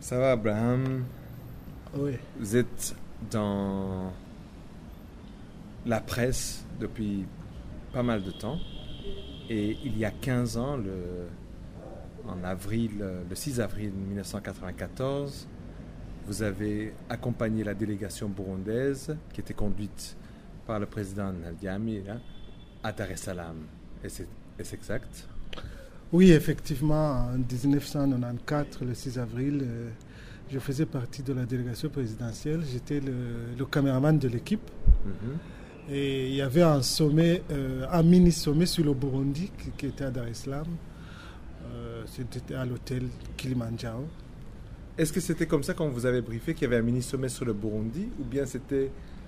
Ça va, Abraham? Oui. Vous êtes dans la presse depuis pas mal de temps. Et il y a 15 ans, le 6 avril 1994, vous avez accompagné la délégation burundaise qui était conduite par le président Nadi Amira à Dar es Salaam. Est-ce exact? Oui, effectivement, en 1994, le 6 avril, je faisais partie de la délégation présidentielle. J'étais le caméraman de l'équipe. Mm-hmm. Et il y avait un sommet, un mini-sommet sur le Burundi qui était à Dar es Salaam. C'était à l'hôtel Kilimanjaro. Est-ce que c'était comme ça qu'on vous avait briefé qu'il y avait un mini-sommet sur le Burundi, ou bien c'était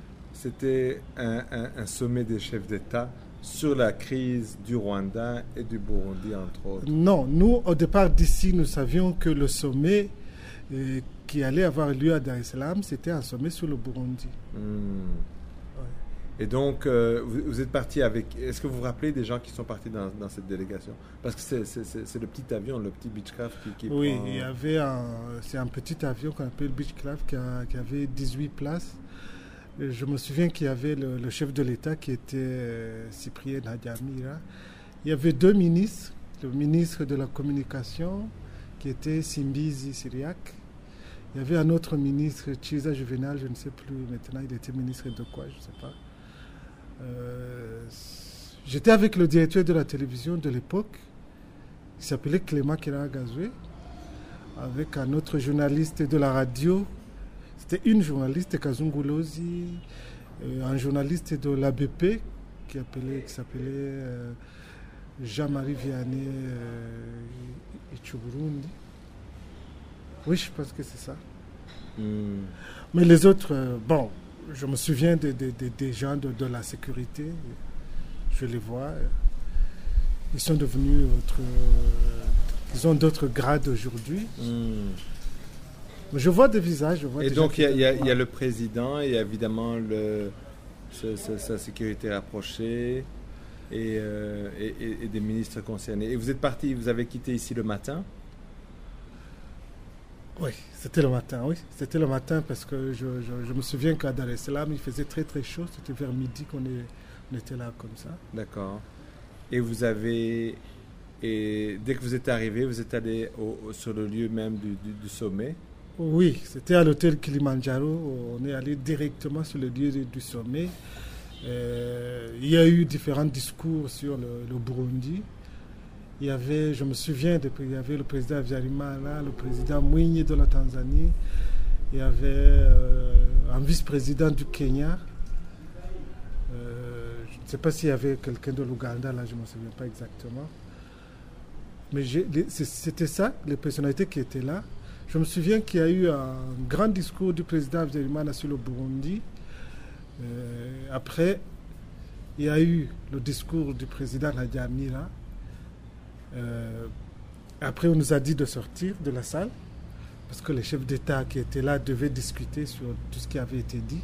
un sommet des chefs d'État sur la crise du Rwanda et du Burundi, entre autres? Non, nous, au départ d'ici, nous savions que le sommet qui allait avoir lieu à Dar es Salaam, c'était un sommet sur le Burundi. Et donc, vous êtes parti avec... Est-ce que vous vous rappelez des gens qui sont partis dans cette délégation? Parce que c'est le petit avion, le petit Beechcraft qui oui, prend... il y avait c'est un petit avion qu'on appelle Beechcraft qui avait 18 places. Et je me souviens qu'il y avait le chef de l'État qui était Cyprien Nadi Amira. Il y avait deux ministres. Le ministre de la Communication qui était Simbizi Syriac. Il y avait un autre ministre, Chiza Juvenal, je ne sais plus maintenant, il était ministre de quoi, je ne sais pas. J'étais avec le directeur de la télévision de l'époque, qui s'appelait Clément Kiragazoué, avec un autre journaliste de la radio. C'était une journaliste, Kazungulozi, un journaliste de l'ABP qui s'appelait Jean-Marie Vianney Ichuburundi. Oui, je pense que c'est ça. Mais les autres, bon, je me souviens des gens de la sécurité. Je les vois. Ils sont devenus ils ont d'autres grades aujourd'hui. Je vois des visages. Et donc, il y a le président, il y a évidemment sa sécurité rapprochée et des ministres concernés. Et vous êtes parti, vous avez quitté ici le matin? Oui, c'était le matin, C'était le matin parce que je me souviens qu'à Dar es Salaam, il faisait très très chaud. C'était vers midi qu'on était là comme ça. D'accord. Et dès que vous êtes arrivé, vous êtes allé sur le lieu même du sommet? Oui, c'était à l'hôtel Kilimanjaro. On est allé directement sur le lieu du sommet. Il y a eu différents discours sur le Burundi. Il y avait, je me souviens, il y avait le président Habyarimana, le président Mwinyi de la Tanzanie. Il y avait un vice-président du Kenya. Je ne sais pas s'il y avait quelqu'un de l'Ouganda, là, je ne me souviens pas exactement. Mais c'était ça, les personnalités qui étaient là. Je me souviens qu'il y a eu un grand discours du président Habyarimana sur le Burundi. Après, il y a eu le discours du président Nadi Amira. Après, on nous a dit de sortir de la salle parce que les chefs d'État qui étaient là devaient discuter sur tout ce qui avait été dit.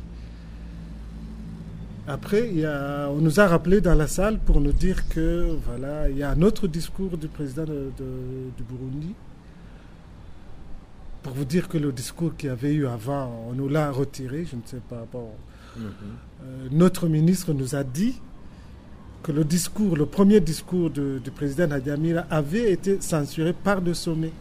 Après, on nous a rappelé dans la salle pour nous dire que voilà, il y a un autre discours du président du Burundi. Pour vous dire que le discours qu'il y avait eu avant, on nous l'a retiré, je ne sais pas. Bon. Notre ministre nous a dit que le premier discours du président Nadi Amira avait été censuré par le sommet.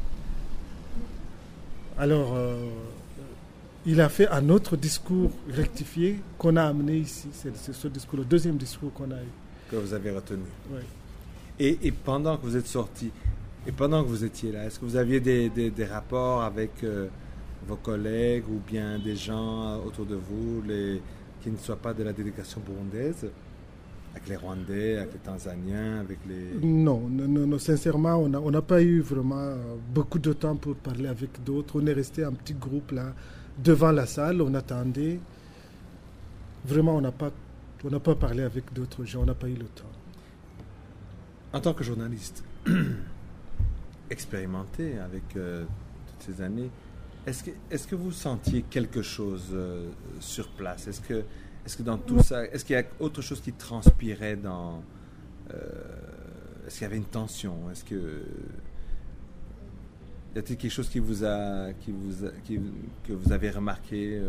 Alors, il a fait un autre discours rectifié qu'on a amené ici. C'est ce discours, le deuxième discours qu'on a eu. Que vous avez retenu. Oui. Et pendant que vous êtes sorti, et pendant que vous étiez là, est-ce que vous aviez des rapports avec vos collègues ou bien des gens autour de vous qui ne soient pas de la délégation burundaise? Avec les Rwandais, avec les Tanzaniens, avec les... Non, sincèrement, on n'a pas eu vraiment beaucoup de temps pour parler avec d'autres. On est resté un petit groupe là, devant la salle, on attendait. Vraiment, on n'a pas parlé avec d'autres gens, on n'a pas eu le temps. En tant que journaliste expérimenté avec toutes ces années, est-ce que vous sentiez quelque chose sur place? Est-ce que dans tout ça, est-ce qu'il y a autre chose qui transpirait est-ce qu'il y avait une tension? Y a-t-il quelque chose que vous avez remarqué,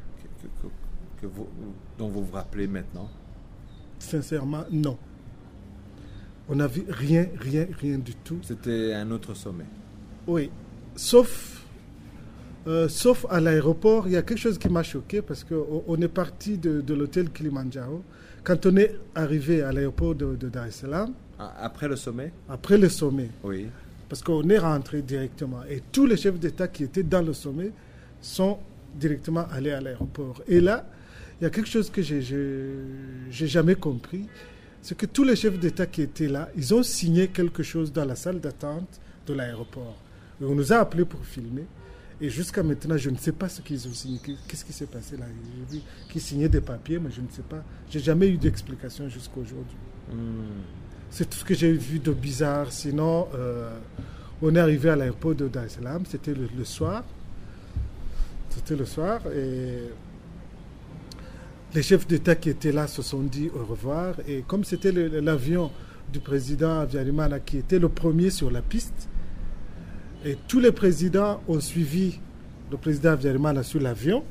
dont vous vous rappelez maintenant? Sincèrement, non. On n'a vu rien du tout. C'était un autre sommet. Oui, sauf à l'aéroport, il y a quelque chose qui m'a choqué parce qu'on est parti de l'hôtel Kilimandjaro. Quand on est arrivé à l'aéroport de Dar es Salaam. Après le sommet? Après le sommet. Oui. Parce qu'on est rentré directement. Et tous les chefs d'État qui étaient dans le sommet sont directement allés à l'aéroport. Et là, il y a quelque chose que j'ai jamais compris. C'est que tous les chefs d'État qui étaient là, ils ont signé quelque chose dans la salle d'attente de l'aéroport. Et on nous a appelés pour filmer. Et jusqu'à maintenant, je ne sais pas ce qu'ils ont signé. Qu'est-ce qui s'est passé là? J'ai vu qu'ils signaient des papiers, mais je ne sais pas. Je n'ai jamais eu d'explication jusqu'à aujourd'hui. C'est tout ce que j'ai vu de bizarre. Sinon, on est arrivé à l'aéroport de Dar es Salaam. C'était le soir. C'était le soir. Et les chefs d'État qui étaient là se sont dit au revoir. Et comme c'était l'avion du président Habyarimana qui était le premier sur la piste, et tous les présidents ont suivi le président Habyarimana sur l'avion.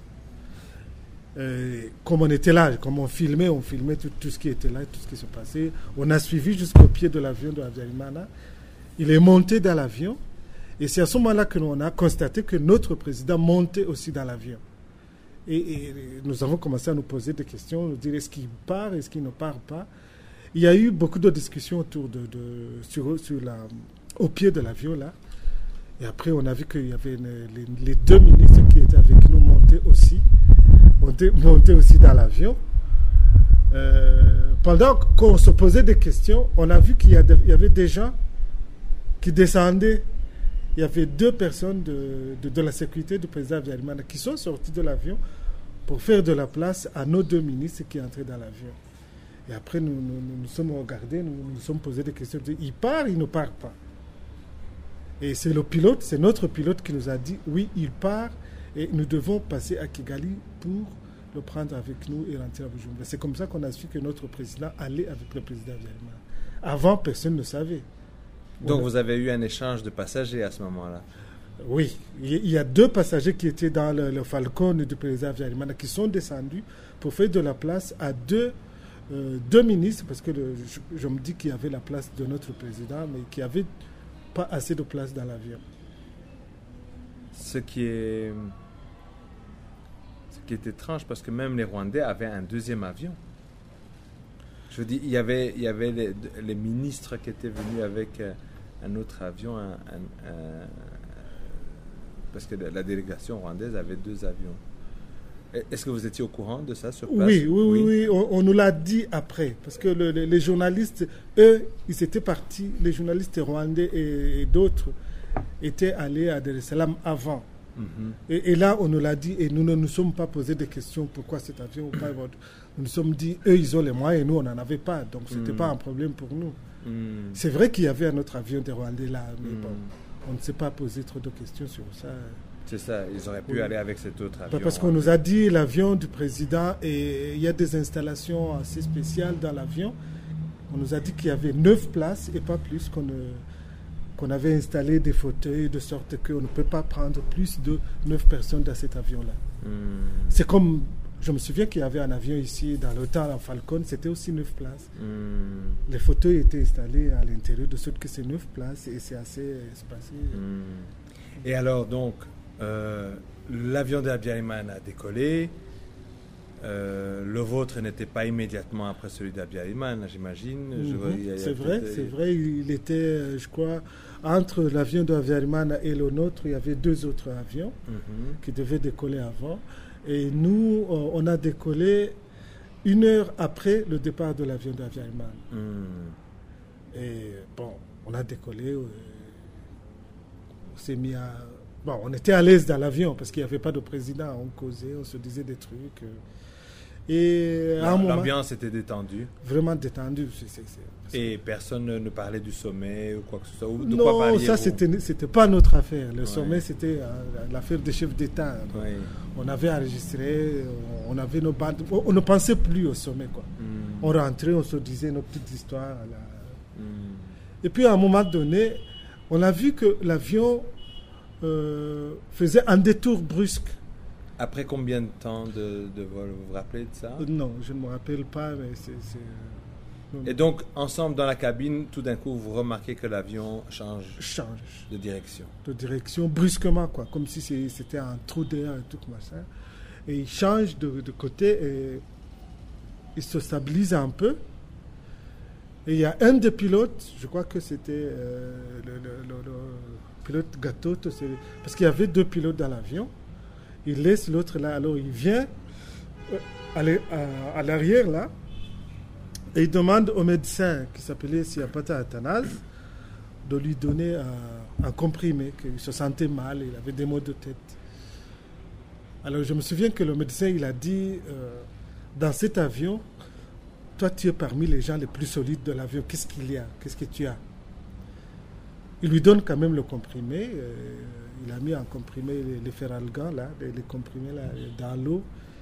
Comme on était là, comme on filmait tout ce qui était là, tout ce qui se passait. On a suivi jusqu'au pied de l'avion de Habyarimana. Il est monté dans l'avion. Et c'est à ce moment-là que l'on a constaté que notre président montait aussi dans l'avion. Et nous avons commencé à nous poser des questions, nous dire est-ce qu'il part, est-ce qu'il ne part pas. Il y a eu beaucoup de discussions autour au pied de l'avion là. Et après, on a vu qu'il y avait les deux ministres qui étaient avec nous montaient aussi dans l'avion. Pendant qu'on se posait des questions, on a vu qu'il y avait des gens qui descendaient. Il y avait 2 personnes de la sécurité du président Habyarimana qui sont sortis de l'avion pour faire de la place à nos 2 ministres qui entraient dans l'avion. Et après, nous sommes regardés, nous sommes posés des questions. Il part, il ne part pas. Et c'est notre pilote qui nous a dit oui, il part et nous devons passer à Kigali pour le prendre avec nous et rentrer à Bujumbura. C'est comme ça qu'on a su que notre président allait avec le président Habyarimana. Avant, personne ne savait. Donc vous avez eu un échange de passagers à ce moment-là? Oui, il y a 2 passagers qui étaient dans le Falcon du président Habyarimana qui sont descendus pour faire de la place à 2 ministres, parce que je me dis qu'il y avait la place de notre président, mais qu'il n'y avait pas assez de place dans l'avion. Ce qui est étrange, parce que même les Rwandais avaient un 2e avion. Je veux dire, il y avait les ministres qui étaient venus avec un autre avion, parce que la délégation rwandaise avait 2 avions. Est-ce que vous étiez au courant de ça sur place? Oui. On nous l'a dit après, parce que les journalistes, eux, ils étaient partis, les journalistes rwandais et d'autres étaient allés à Dar es Salaam avant. Et là, on nous l'a dit, et nous ne nous sommes pas posé des questions pourquoi cet avion ou pas. Nous nous sommes dit, eux, ils ont les moyens, et nous, on n'en avait pas. Donc, ce n'était pas un problème pour nous. C'est vrai qu'il y avait un autre avion des Rwandais là, mais bon, on ne s'est pas posé trop de questions sur ça. C'est ça, ils auraient pu aller avec cet autre avion. Parce qu'on nous a dit l'avion du président, et il y a des installations assez spéciales dans l'avion. On nous a dit qu'il y avait 9 places et pas plus, qu'on avait installé des fauteuils de sorte qu'on ne peut pas prendre plus de 9 personnes dans cet avion-là. C'est comme, je me souviens qu'il y avait un avion ici, dans le temps, en Falcon, c'était aussi 9 places. Les fauteuils étaient installés à l'intérieur, de sorte que c'est 9 places et c'est assez espacé. Et alors, donc, l'avion d'Habyarimana a décollé. Le vôtre n'était pas immédiatement après celui d'Habyarimana, j'imagine. C'est vrai, il était, je crois, entre l'avion d'Habyarimana et le nôtre, il y avait 2 autres avions qui devaient décoller avant. Et nous, on a décollé 1 heure après le départ de l'avion d'Habyarimana. Et bon, on a décollé, on s'est mis à... Bon, on était à l'aise dans l'avion parce qu'il n'y avait pas de président, on causait, on se disait des trucs... Et l'ambiance était détendue. Vraiment détendue. Et personne ne parlait du sommet ou quoi que ce soit. De non, quoi parliez-vous? Ça c'était pas notre affaire. Le sommet c'était l'affaire des chefs d'État. On avait enregistré, on avait nos bandes. On ne pensait plus au sommet quoi. On rentrait, on se disait nos petites histoires. Et puis à un moment donné, on a vu que l'avion faisait un détour brusque. Après combien de temps de vol? Vous vous rappelez de ça? Non, je ne me rappelle pas, mais Et donc, ensemble dans la cabine, tout d'un coup, vous remarquez que l'avion change de direction. De direction brusquement, quoi, comme si c'était un trou d'air et tout machin. Et il change de côté et il se stabilise un peu. Et il y a un des pilotes, je crois que c'était le pilote Gâteau, parce qu'il y avait 2 pilotes dans l'avion. Il laisse l'autre là, alors il vient à l'arrière là, et il demande au médecin qui s'appelait Siapata Athanase de lui donner un comprimé, qu'il se sentait mal, il avait des maux de tête. Alors je me souviens que le médecin il a dit, dans cet avion, toi tu es parmi les gens les plus solides de l'avion, qu'est-ce qu'il y a, qu'est-ce que tu as? Il lui donne quand même le comprimé. Il a mis un comprimé, les feralgans, là, les comprimés là, dans l'eau.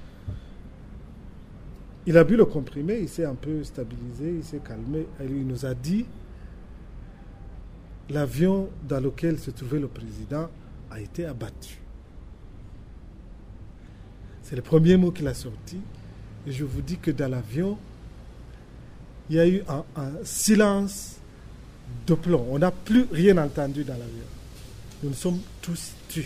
Il a bu le comprimé, il s'est un peu stabilisé, il s'est calmé. Et il nous a dit l'avion dans lequel se trouvait le président a été abattu. C'est le premier mot qu'il a sorti. Et je vous dis que dans l'avion, il y a eu un silence de plomb. On n'a plus rien entendu dans l'avion. Nous nous sommes tous tus.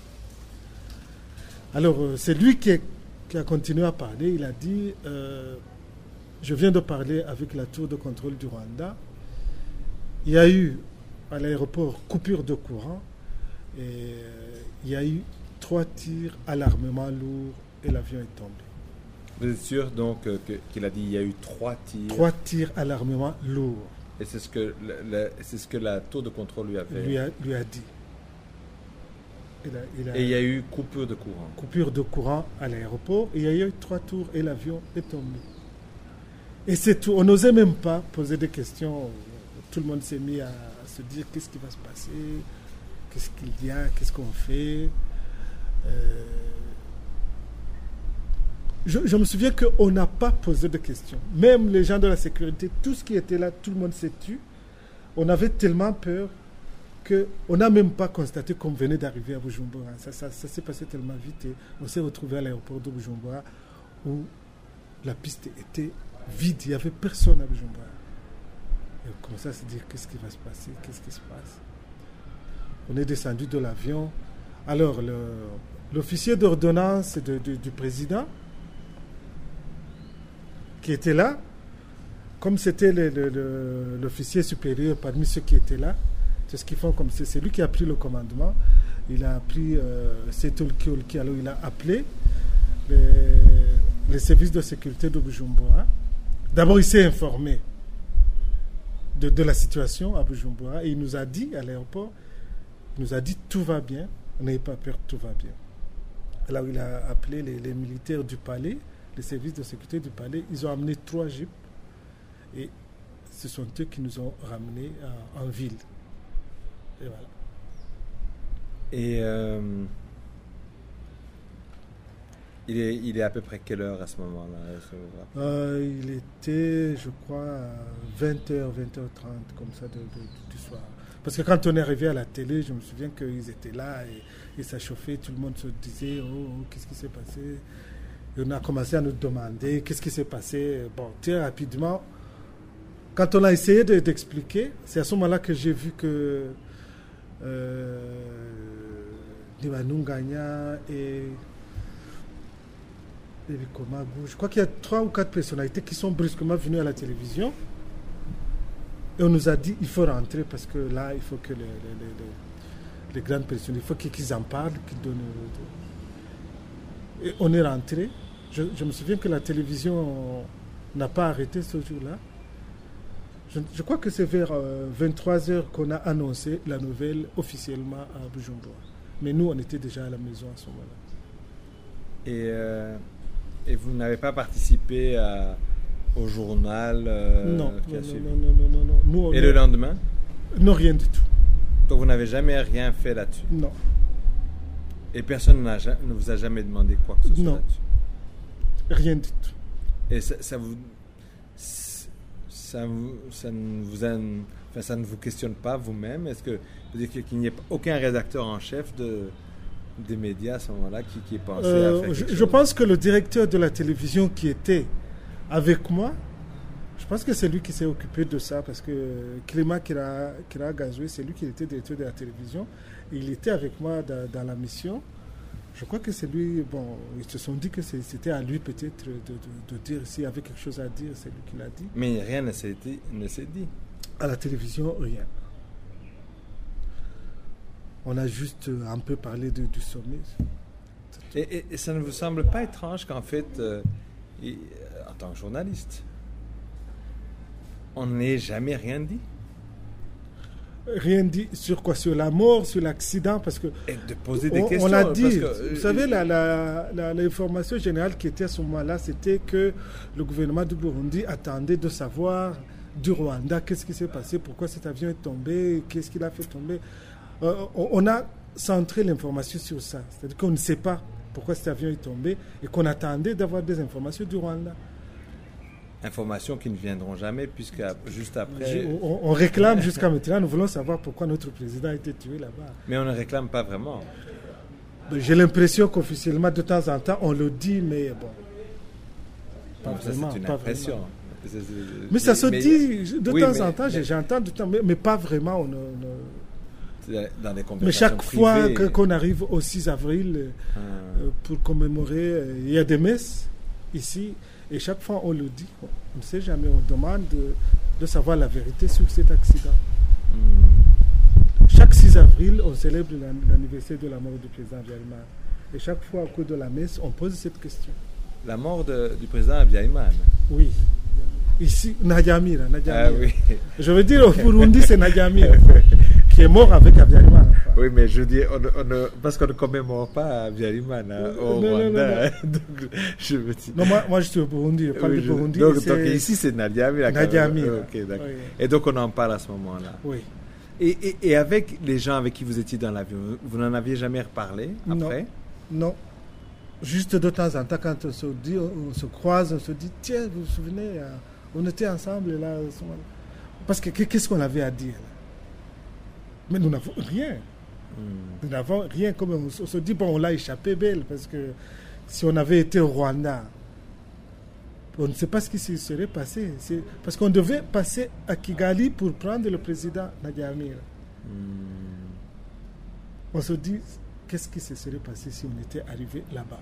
Alors, c'est lui qui a continué à parler. Il a dit, je viens de parler avec la tour de contrôle du Rwanda. Il y a eu à l'aéroport coupure de courant. Et il y a eu 3 tirs à l'armement lourd et l'avion est tombé. Vous êtes sûr donc qu'il a dit qu'il y a eu 3 tirs? 3 tirs à l'armement lourd. Et c'est ce que la tour de contrôle lui a fait? Lui a dit. Et il y a eu coupure de courant? Coupure de courant à l'aéroport. Il y a eu 3 tours et l'avion est tombé. Et c'est tout. On n'osait même pas poser des questions. Tout le monde s'est mis à se dire qu'est-ce qui va se passer, qu'est-ce qu'il y a, qu'est-ce qu'on fait. Je me souviens qu'on n'a pas posé de questions. Même les gens de la sécurité, tout ce qui était là, tout le monde s'est tué. On avait tellement peur qu'on n'a même pas constaté qu'on venait d'arriver à Bujumbura. Ça s'est passé tellement vite et on s'est retrouvé à l'aéroport de Bujumbura où la piste était vide. Il n'y avait personne à Bujumbura. Et on commençait à se dire qu'est-ce qui va se passer, qu'est-ce qui se passe. On est descendu de l'avion. Alors l'officier d'ordonnance du président qui était là, comme c'était l'officier supérieur parmi ceux qui étaient là, c'est ce qu'ils font comme c'est lui qui a pris le commandement. Il a pris Setolki, alors il a appelé les services de sécurité de Bujumbura. D'abord, il s'est informé de la situation à Bujumbura et il nous a dit à l'aéroport, il nous a dit tout va bien, n'ayez pas peur, tout va bien. Alors il a appelé les militaires du palais, les services de sécurité du palais, ils ont amené 3 jeeps et ce sont eux qui nous ont ramenés en ville. Et voilà. Et il est à peu près quelle heure à ce moment-là? Il était, je crois, à 20h, 20h30, comme ça, du soir. Parce que quand on est arrivé à la télé, je me souviens qu'ils étaient là et ça chauffait, tout le monde se disait, oh, qu'est-ce qui s'est passé? Et on a commencé à nous demander, qu'est-ce qui s'est passé? Bon, très rapidement, quand on a essayé d'expliquer, c'est à ce moment-là que j'ai vu que Nibanunganya et Komagu, je crois qu'il y a 3 ou 4 personnalités qui sont brusquement venues à la télévision et on nous a dit il faut rentrer parce que là il faut que les grandes personnes, il faut qu'ils en parlent, qu'ils donnent. Et on est rentré. Je me souviens que la télévision n'a pas arrêté ce jour-là. Je crois que c'est vers 23h qu'on a annoncé la nouvelle officiellement à Bujumbura. Mais nous, on était déjà à la maison à ce moment-là. Et vous n'avez pas participé au journal non. Nous, et le lendemain? Non, rien du tout. Donc vous n'avez jamais rien fait là-dessus? Non. Et personne ne vous a jamais demandé quoi que ce soit là-dessus? Rien du tout. Et ça ne vous questionne pas vous-même? Est-ce que vous dire qu'il n'y ait aucun rédacteur en chef des médias à ce moment-là qui est pensé à faire je pense que le directeur de la télévision qui était avec moi, je pense que c'est lui qui s'est occupé de ça, parce que Clément Kira Gazoué, c'est lui qui était directeur de la télévision. Il était avec moi dans la mission. Je crois que c'est lui, bon, ils se sont dit que c'était à lui peut-être de dire s'il y avait quelque chose à dire, c'est lui qui l'a dit. Mais rien ne s'est dit. À la télévision, rien. On a juste un peu parlé du sommet. Et ça ne vous semble pas étrange qu'en fait, en tant que journaliste, on n'ait jamais rien dit? Rien dit sur quoi? Sur la mort, sur l'accident? Parce que et de poser des questions. On a dit, vous savez, l'information générale qui était à ce moment-là, c'était que le gouvernement du Burundi attendait de savoir du Rwanda qu'est-ce qui s'est passé, pourquoi cet avion est tombé, qu'est-ce qu'il a fait tomber. On a centré l'information sur ça. C'est-à-dire qu'on ne sait pas pourquoi cet avion est tombé et qu'on attendait d'avoir des informations du Rwanda. Informations qui ne viendront jamais, puisque juste après... On réclame jusqu'à maintenant, nous voulons savoir pourquoi notre président a été tué là-bas. Mais on ne réclame pas vraiment. J'ai l'impression qu'officiellement, de temps en temps, on le dit, mais bon... Ça, c'est une impression. Mais ça se dit de temps en temps, j'entends du temps, mais pas vraiment. Dans des mais chaque privées, fois qu'on arrive au 6 avril pour commémorer, il y a des messes ici, et chaque fois on le dit. On ne sait jamais, on demande de savoir la vérité sur cet accident. Chaque 6 avril, on célèbre l'anniversaire de la mort du président Abiyarimana. Et chaque fois au cours de la messe, on pose cette question. La mort du président Abiyarimana? Oui. Ici, Nadiamira. Ah, oui. Je veux dire, au Burundi, c'est Nadiamira qui est mort avec Abiyarimana. Oui, mais je dis, parce qu'on ne commémore pas Abiyarimana au Rwanda. Donc, je veux dire... Non, moi je suis au Burundi. Je parle du Burundi. Donc ici, c'est Nadiamira. Nadiamira. Okay, d'accord. Oui. Et donc, on en parle à ce moment-là. Oui. Et avec les gens avec qui vous étiez dans l'avion, vous n'en aviez jamais reparlé après? Non. Juste de temps en temps, quand on se croise, on se dit, tiens, vous vous souvenez, on était ensemble là. Parce que qu'est-ce qu'on avait à dire là? Mais nous n'avons rien. Nous n'avons rien. Comme on se dit, bon, on l'a échappé belle, parce que si on avait été au Rwanda, on ne sait pas ce qui se serait passé. Parce qu'on devait passer à Kigali pour prendre le président Nadiamira. On se dit, qu'est-ce qui se serait passé si on était arrivé là-bas?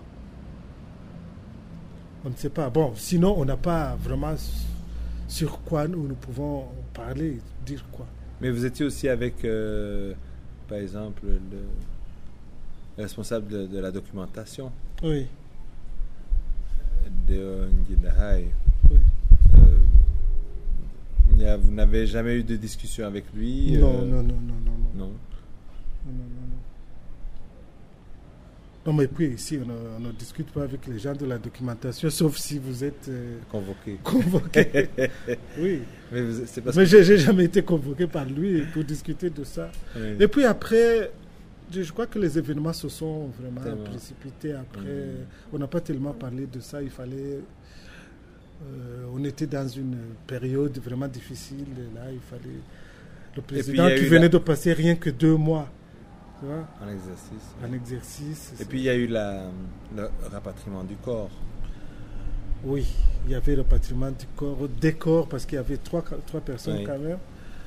On ne sait pas. Bon, sinon, on n'a pas vraiment sur quoi nous pouvons parler, dire quoi. Mais vous étiez aussi avec, par exemple, le responsable de la documentation. Oui. De Ngindahai. Oui. Vous n'avez jamais eu de discussion avec lui? Non. Non, mais puis ici, on ne discute pas avec les gens de la documentation, sauf si vous êtes convoqué. Oui. Mais je n'ai jamais été convoqué par lui pour discuter de ça. Oui. Et puis après, je crois que les événements se sont vraiment précipités. Après, on n'a pas tellement parlé de ça. Il fallait... on était dans une période vraiment difficile. Là, il fallait... Le président qui venait de passer rien que 2 mois. En exercice. Et puis il y a eu le rapatriement du corps. Oui, il y avait le rapatriement du corps, des corps, parce qu'il y avait trois personnes quand même.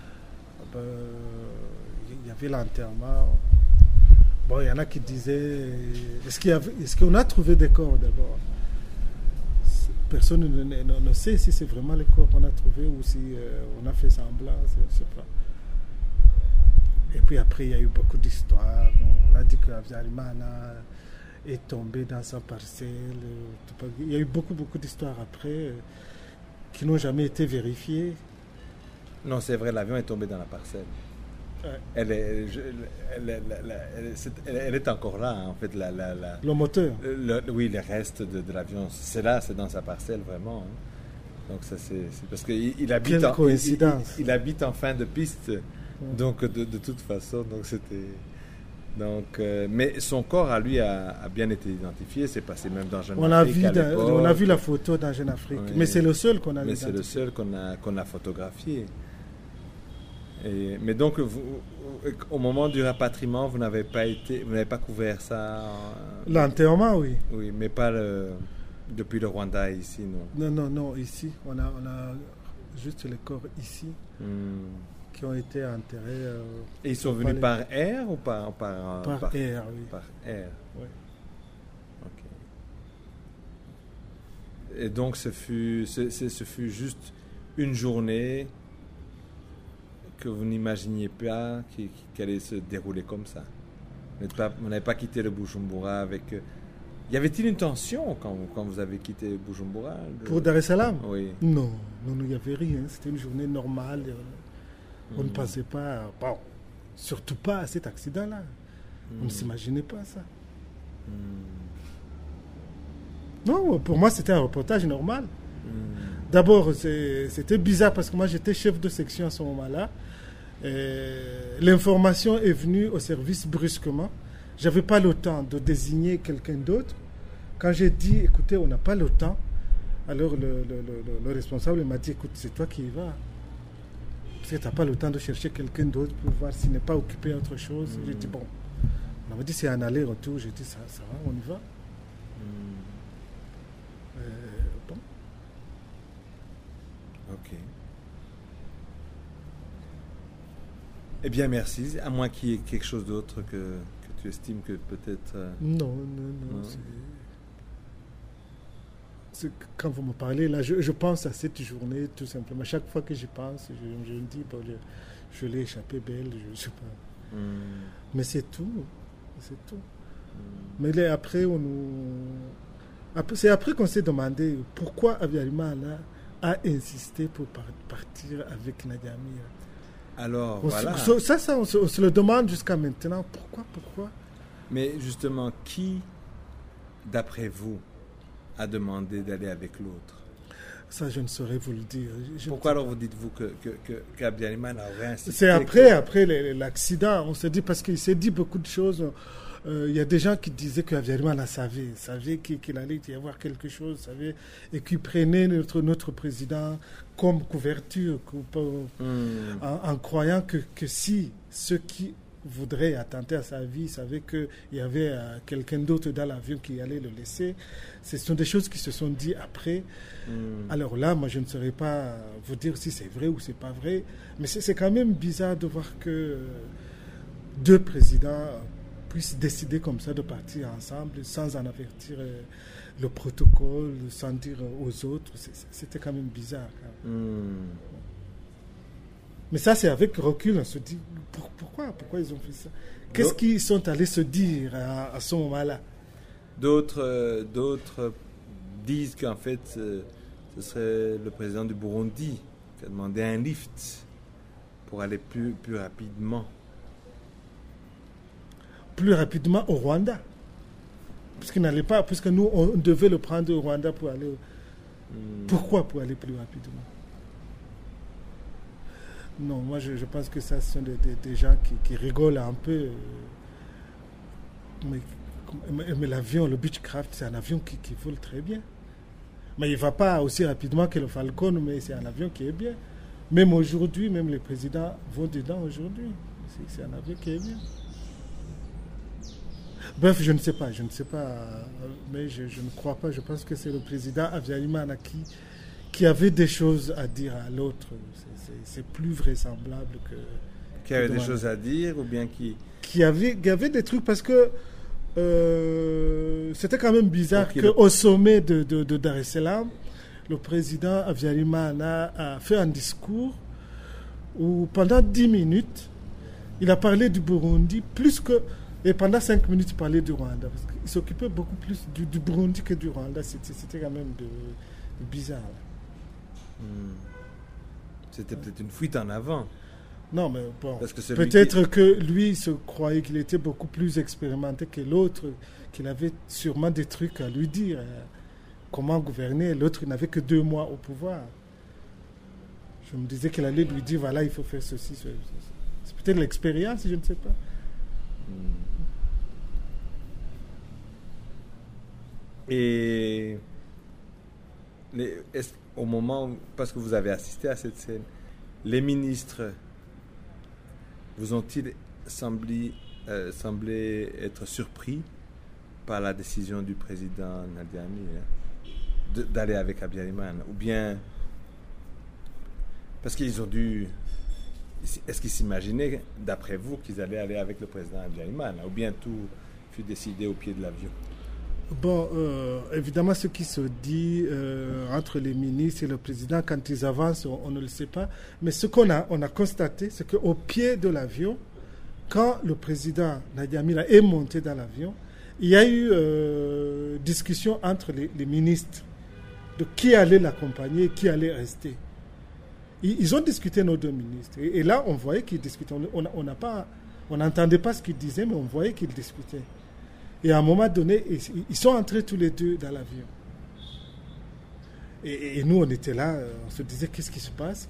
Il y avait l'enterrement. Bon, il y en a qui disaient, est-ce qu'on a trouvé des corps d'abord? Personne ne sait si c'est vraiment les corps qu'on a trouvés ou si on a fait semblant, je ne sais pas. Et puis après, il y a eu beaucoup d'histoires. On a dit que Abiyarimana est tombé dans sa parcelle. Il y a eu beaucoup d'histoires après qui n'ont jamais été vérifiées. Non, c'est vrai, l'avion est tombé dans la parcelle. Ouais. Elle est encore là, en fait. Le moteur. Oui, les restes de l'avion. C'est là, c'est dans sa parcelle, vraiment. Donc ça, c'est parce qu'il habite... Quelle coïncidence. Il habite en fin de piste. Donc de toute façon, donc c'était... Donc, mais son corps à lui a bien été identifié. C'est passé même dans Jeune On Afrique à on a l'époque. vu la photo dans Jeune Afrique, Oui. mais c'est le seul qu'on a Mais c'est le identifié. seul qu'on a photographié. Mais donc, au moment du rapatriement, vous n'avez pas couvert ça. L'enterrement, oui. Oui, mais pas depuis le Rwanda ici, non. Non, ici, on a juste les corps ici qui ont été enterrés. Et ils sont venus par air ou par air, oui. Par air. Oui. Ok. Et donc, ce fut juste une journée que vous n'imaginiez pas qu'elle allait se dérouler comme ça. Vous n'avez pas quitté le Bujumbura avec... Y avait-il une tension quand vous avez quitté Bujumbura Pour Dar es Salaam? Oui. Non, il n'y avait rien. C'était une journée normale. On ne pensait pas... Bon, surtout pas à cet accident-là. On ne s'imaginait pas ça. Non, pour moi, c'était un reportage normal. D'abord, c'était bizarre parce que moi, j'étais chef de section à ce moment-là. L'information est venue au service brusquement. Je n'avais pas le temps de désigner quelqu'un d'autre. Quand j'ai dit, écoutez, on n'a pas le temps, alors le responsable m'a dit, écoute, c'est toi qui y vas. Parce que tu n'as pas le temps de chercher quelqu'un d'autre pour voir s'il n'est pas occupé à autre chose. J'ai dit, bon, on m'a dit, c'est un aller-retour. J'ai dit, ça va, on y va. Bon. Ok. Eh bien, merci. À moins qu'il y ait quelque chose d'autre que tu estimes que peut-être... Non. Quand vous me parlez, là, je pense à cette journée, tout simplement. Chaque fois que j'y pense, je me dis, bon, je l'ai échappé belle, je ne sais pas. Mais c'est tout. C'est tout. Mais là, après, c'est après qu'on s'est demandé pourquoi Habyarimana a insisté pour partir avec Nadia Amir. Alors, voilà. Ça, on se le demande jusqu'à maintenant. Pourquoi? Mais justement, qui, d'après vous, a demandé d'aller avec l'autre? Ça, je ne saurais vous le dire. Pourquoi alors vous dites-vous qu'Habyarimana aurait insisté? C'est après l'accident. On s'est dit, parce qu'il s'est dit beaucoup de choses. Il y a des gens qui disaient qu'Habyarimana savait qu'il allait y avoir quelque chose, savait, et qui prenait notre président comme couverture, en croyant que si ceux qui voudraient attenter à sa vie savaient qu'il y avait quelqu'un d'autre dans l'avion qui allait le laisser. Ce sont des choses qui se sont dites après. Alors là, moi, je ne saurais pas vous dire si c'est vrai ou c'est pas vrai, mais c'est quand même bizarre de voir que deux présidents puissent décider comme ça de partir ensemble sans en avertir le protocole, sans dire aux autres. C'était quand même bizarre. Mais ça, c'est avec recul, on se dit, pourquoi ils ont fait ça? Qu'est-ce qu'ils sont allés se dire à ce moment-là? D'autres disent qu'en fait, ce serait le président du Burundi qui a demandé un lift pour aller plus rapidement. Plus rapidement au Rwanda. Puisqu'il n'allait pas, puisque nous, on devait le prendre au Rwanda pour aller... Pourquoi pour aller plus rapidement? Non, moi je pense que ça, ce sont des gens qui rigolent un peu. Mais l'avion, le Beechcraft, c'est un avion qui vole très bien. Mais il ne va pas aussi rapidement que le Falcon, mais c'est un avion qui est bien. Même aujourd'hui, même les présidents vont dedans aujourd'hui. C'est un avion qui est bien. Bref, je ne sais pas, mais je ne crois pas. Je pense que c'est le président Habyarimana qui avait des choses à dire à l'autre. C'est plus vraisemblable que... Qui avait des choses à dire ou bien qui avait des trucs parce que c'était quand même bizarre qu'au sommet de Dar es Salaam, le président Habyarimana a fait un discours où pendant 10 minutes, il a parlé du Burundi et pendant 5 minutes, il parlait du Rwanda. Parce qu'il s'occupait beaucoup plus du Burundi que du Rwanda. C'était quand même bizarre. C'était peut-être une fuite en avant. Non, mais bon, peut-être que lui se croyait qu'il était beaucoup plus expérimenté que l'autre, qu'il avait sûrement des trucs à lui dire. Comment gouverner? L'autre n'avait que 2 mois au pouvoir. Je me disais qu'il allait lui dire, voilà, il faut faire ceci. C'est peut-être l'expérience, je ne sais pas. Et au moment, parce que vous avez assisté à cette scène, les ministres vous ont-ils semblé être surpris par la décision du président Nadiami d'aller avec Abiyarimana, ou bien parce qu'ils ont dû... Est-ce qu'ils s'imaginaient, d'après vous, qu'ils allaient aller avec le président Abiyarimana, ou bien tout fut décidé au pied de l'avion? Bon, évidemment, ce qui se dit entre les ministres et le président, quand ils avancent, on ne le sait pas. Mais ce qu'on a constaté, c'est qu'au pied de l'avion, quand le président Nadiami est monté dans l'avion, il y a eu discussion entre les ministres de qui allait l'accompagner, qui allait rester. Ils ont discuté, nos deux ministres. Et là, on voyait qu'ils discutaient. On n'entendait pas ce qu'ils disaient, mais on voyait qu'ils discutaient. Et à un moment donné, ils sont entrés tous les deux dans l'avion. Et nous, on était là, on se disait, qu'est-ce qui se passe?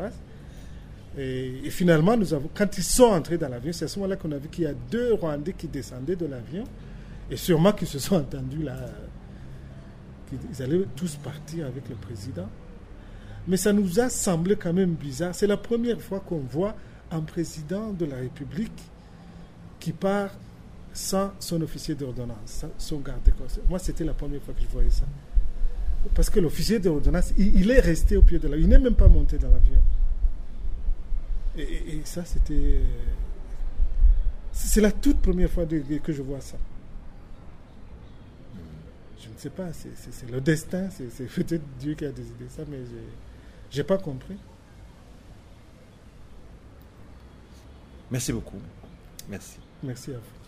Et finalement, quand ils sont entrés dans l'avion, c'est à ce moment-là qu'on a vu qu'il y a 2 Rwandais qui descendaient de l'avion. Et sûrement qu'ils se sont entendus là, qu'ils allaient tous partir avec le président. Mais ça nous a semblé quand même bizarre. C'est la première fois qu'on voit un président de la République qui part sans son officier d'ordonnance, son garde-corps. Moi, c'était la première fois que je voyais ça. Parce que l'officier d'ordonnance, il est resté au pied de l'avion. Il n'est même pas monté dans l'avion. Et ça, c'était... C'est la toute première fois que je vois ça. Je ne sais pas, c'est le destin, c'est peut-être Dieu qui a décidé ça, mais je n'ai pas compris. Merci beaucoup. Merci. Merci à vous.